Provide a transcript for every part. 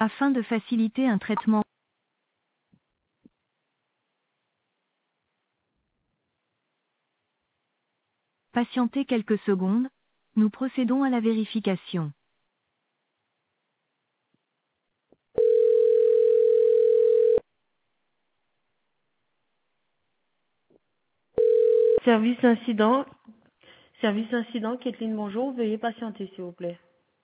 Afin de faciliter un traitement. Patientez quelques secondes, nous procédons à la vérification. Service incident, Kathleen, bonjour, veuillez patienter s'il vous plaît.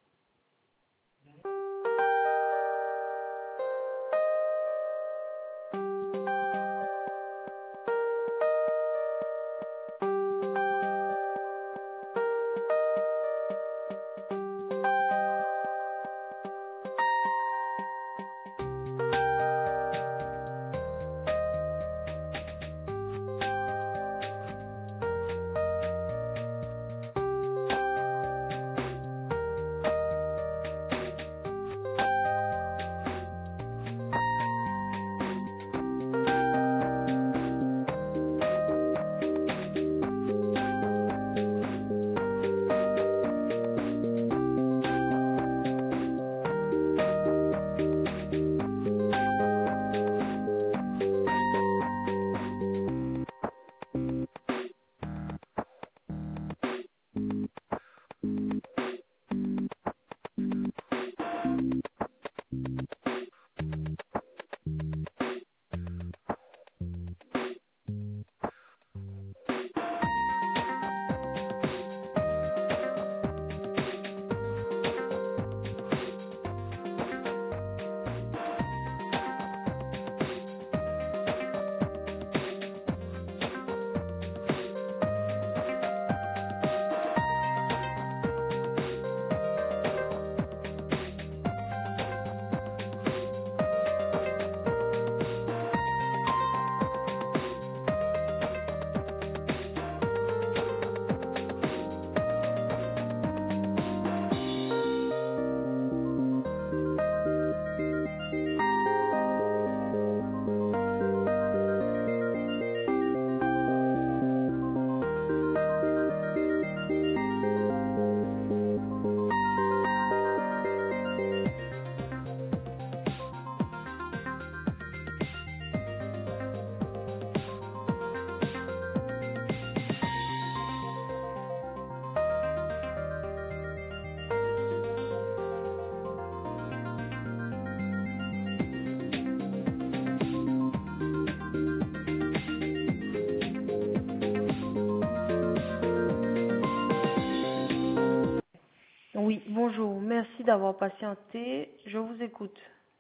Oui, bonjour, merci d'avoir patienté, je vous écoute.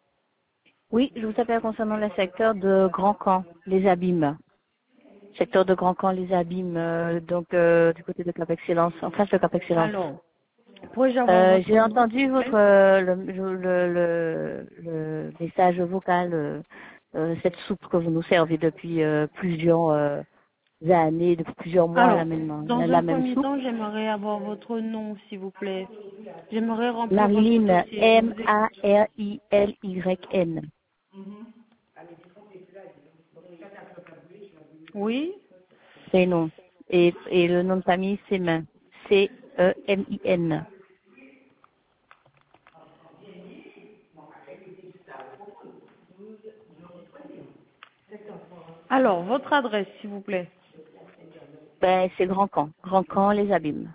Oui, je vous appelle concernant le secteur de Grand Camp, les Abîmes. Secteur de Grand Camp, les Abîmes, du côté de Cap Excellence, en face de Cap Excellence. Alors, pourrais-je avoir votre J'ai nom, entendu s'il vous votre plaît le message vocal, cette soupe que vous nous servez depuis plusieurs années, depuis plusieurs mois, Alors, dans un la même premier soupe. temps, j'aimerais avoir votre nom, s'il vous plaît. J'aimerais remplir votre Marilyn, dossier. Je vous écoute. Marilyn. Oui. Prénom. Et le nom de famille, c'est Min. Cemin. Alors, votre adresse, s'il vous plaît. Ben, c'est Grand Camp. Grand Camp, les Abîmes.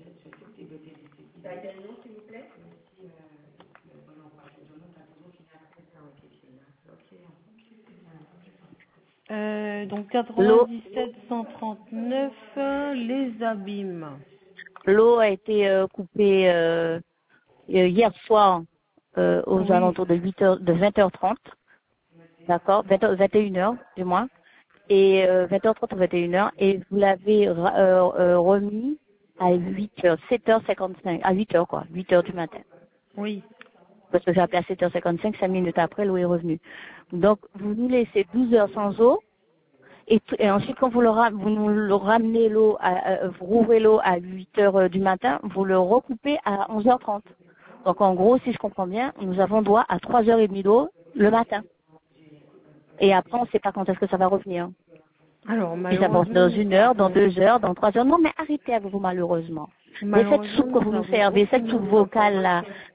Donc L'eau 97 139, les Abîmes. l'eau a été coupée hier soir aux Oui. alentours de 20h30. D'accord, 21h du moins. Et 20h30 ou 21h. Et vous l'avez remis à 8h, 7h55, à 8h quoi, 8h du matin. Oui. Parce que j'ai appelé à 7h55, 5 minutes après, l'eau est revenue. Donc, vous nous laissez 12 heures sans eau. Et ensuite, quand vous nous le ramenez l'eau, vous rouvrez l'eau à 8 heures du matin, vous le recoupez à 11h30. Donc, en gros, si je comprends bien, nous avons droit à 3h30 d'eau le matin. Et après, on ne sait pas quand est-ce que ça va revenir. Alors, Et ça va malheureusement, dans 1 heure, dans 2 heures, dans 3 heures. Non, mais arrêtez avec vous, malheureusement. Mais cette malheureusement, soupe que vous nous nous avons servez, cette aucune soupe information. vocale là,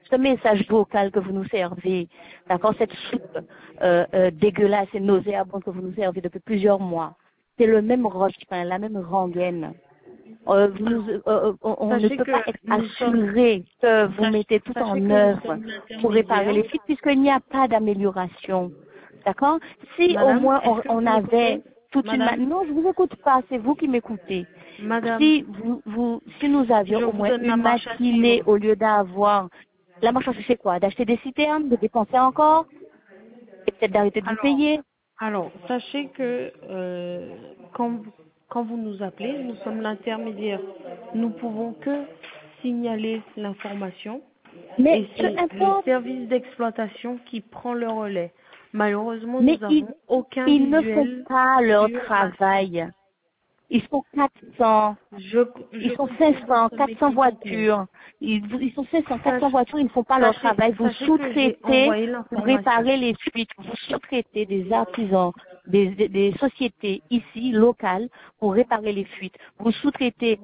ce message vocal que vous nous servez, d'accord, cette soupe dégueulasse et nauséabonde que vous nous servez depuis plusieurs mois, c'est le même roche-pain, la même rengaine. On ne peut pas être assuré que vous mettez tout en œuvre pour réparer les fuites puisqu'il n'y a pas d'amélioration. D'accord? Si Madame, au moins est-ce que on vous avait écoutez? toute Madame, une... Non, je vous écoute pas, c'est vous qui m'écoutez. Madame, Si si nous je avions au vous moins donne la une marche à matinée suivre. au lieu d'avoir... La marche à suivre, c'est quoi? D'acheter des citernes, de dépenser encore et peut-être d'arrêter de vous payer. Alors, sachez que quand vous nous appelez, nous sommes l'intermédiaire. Nous pouvons que signaler l'information Mais et peu c'est le importe. service d'exploitation qui prend le relais. Malheureusement, Mais nous n'avons aucun ils ne font visuel pas leur sur la site. travail. Ils sont 400. Ils Je sont comprends 500, votre 400 mécontentement. voitures. Ils sont 500, 400 Sach- voitures, ils ne font pas leur travail. Vous Sachez que j'ai sous-traitez envoyé pour l'information. réparer les fuites. Vous sous-traitez des artisans, des sociétés ici, locales, pour réparer les fuites. Vous sous-traitez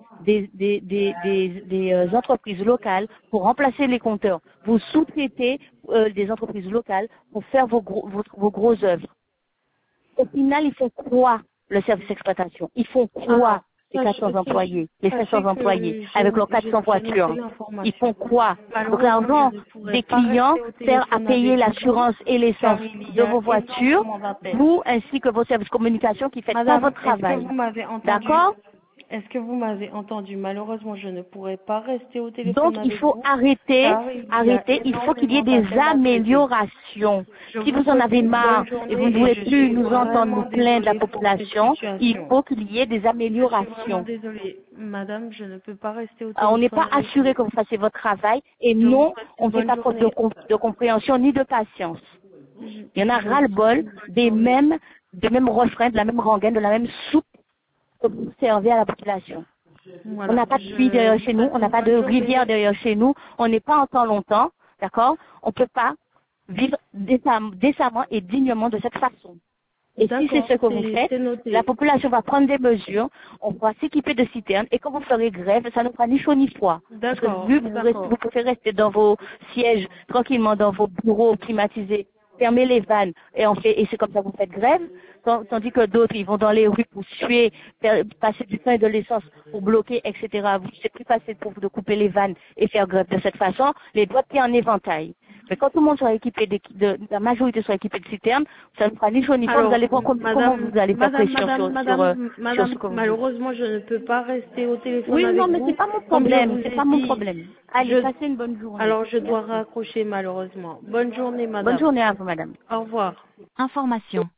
des entreprises locales pour remplacer les compteurs. Vous sous-traitez des entreprises locales pour faire vos grosses œuvres. Au final, ils font quoi, le service d'exploitation? Ils font Alors, quoi, les 400 employés, les sachez 500 employés, que avec leurs j'ai 400 noté voitures? Ils l'information. font quoi? Donc, Malheureusement, l'argent je ne pourrai des pas clients rester au sert à téléphone payer avec vous, l'assurance et l'essence car il y de a vos voitures, énormément d'appels. vous ainsi que vos services de communication qui ne faites pas Madame, votre est-ce que travail. vous m'avez entendu? D'accord? Est-ce que vous m'avez entendu? Malheureusement, je ne pourrai pas rester au Donc, téléphone il avec faut vous, arrêter, car il y a il faut qu'il y ait énormément des d'appels à traiter. améliorations. Je Si vous vous en souhaite avez une marre bonne et vous ne journée et voulez je plus suis nous entendre nous vraiment plaindre de la désolée pour cette population, il situation. faut qu'il y ait des Je suis vraiment améliorations. désolée. Madame, je ne peux pas rester au On n'est pas téléphone avec vous. assuré que vous fassiez votre travail et Je vous non, souhaite on une ne fait bonne pas preuve journée. de compréhension ni de patience. Il y en a Je vous souhaite ras-le-bol une bonne journée. des mêmes refrains, de la même rengaine, de la même soupe que vous servez à la population. On Voilà. n'a pas de puits Je derrière vous chez nous, souhaite on n'a une pas de bonne rivière journée. derrière chez nous, on n'est pas en temps longtemps, d'accord? On ne peut pas vivre décemment et dignement de cette façon. Et si c'est D'accord, ce que vous faites, c'est la noté. population va prendre des mesures, on va s'équiper de citernes, et quand vous ferez grève, ça ne fera ni chaud ni froid. Parce que D'accord, vu que d'accord. vous préférez rester dans vos sièges, tranquillement dans vos bureaux climatisés, fermer les vannes, et c'est comme ça que vous faites grève, tandis que d'autres, ils vont dans les rues pour suer, passer du pain et de l'essence pour bloquer, etc. C'est plus facile pour vous de couper les vannes et faire grève de cette façon, les doigts de pied en éventail. Mais quand tout le monde sera équipé la majorité sera équipée de citernes, ça ne fera ni chaud ni froid, vous Alors, allez voir comment vous allez faire pression sur ce que vous dites. malheureusement, je ne peux pas rester au téléphone Oui, non, avec mais c'est vous. pas mon Comme je problème, vous c'est ai pas mon dit, problème. Allez, passez une bonne journée. alors je dois Merci. raccrocher malheureusement. Bonne journée, Bonne madame. journée à vous, madame. Au revoir. Information.